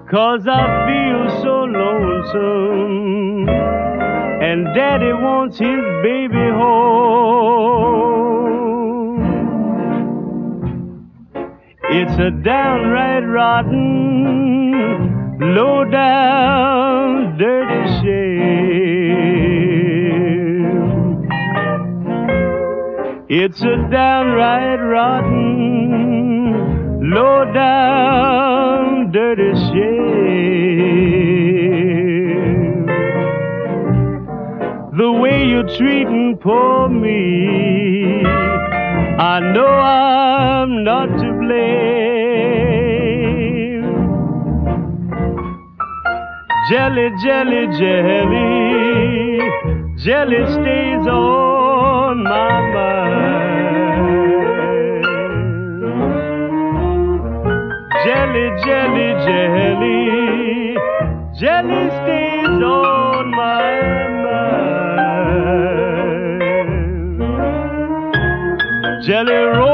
'cause I feel so lonesome, and Daddy wants his baby home. It's a downright rotten, low down, dirty shame. It's a downright rotten, low down, dirty shame. The way you're treating poor me, I know I'm not to blame. Jelly, jelly, jelly, jelly stays on my mind. Jelly, jelly, jelly, jelly stays on my mind. Jelly roll